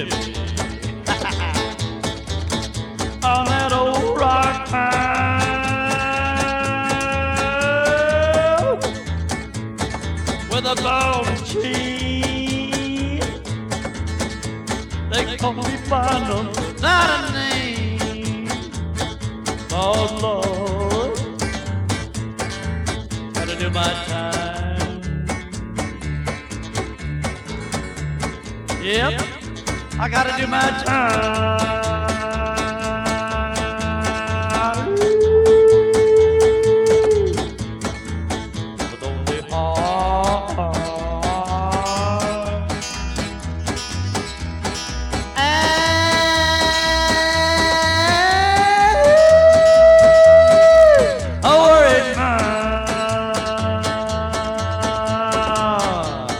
me on that old rock pile with a ball and chain. They call me by no not a name. Oh Lord, gotta do my time. Yep, I gotta do my time. With only heart and a worried mind.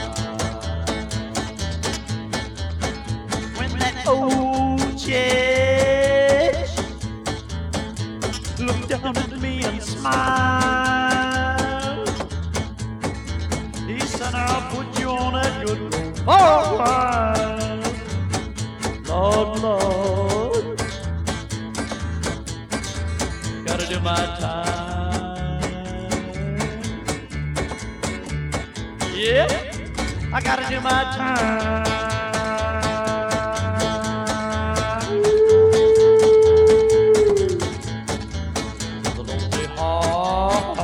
When that old judge looked down at me and smiled, he said, I'll put you on that good road for a while. Lord, Lord, gotta do my time. Yeah, I gotta do my time. The lonely heart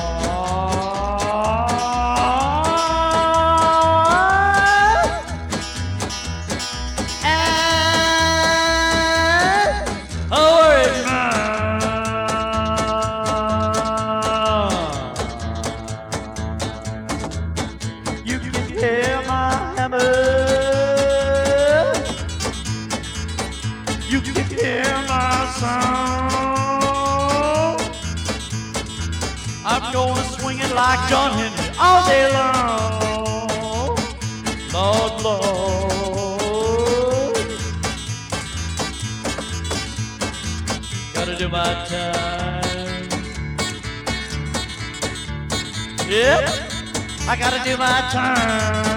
and a worried mind. You can hear my hammer, you can hear my song. I'm gonna swing it like John Henry all day long. Lord, Lord, gotta do my time. Yep, I gotta do my time.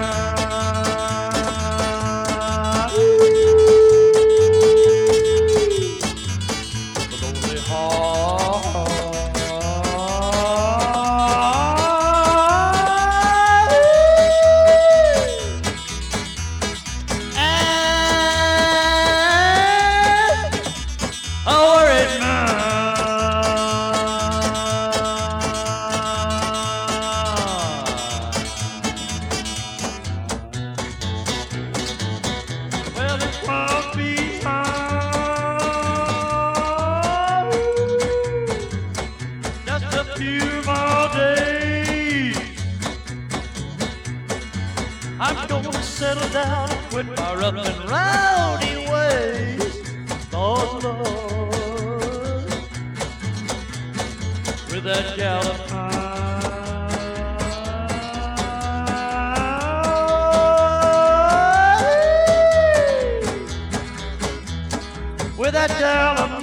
The lonely heart and a worried mind. Well, it won't be hard, just a few more days. I'm gonna settle down and quit my rough and rowdy ways. Lord, Lord, with that gal of mine, with that gal of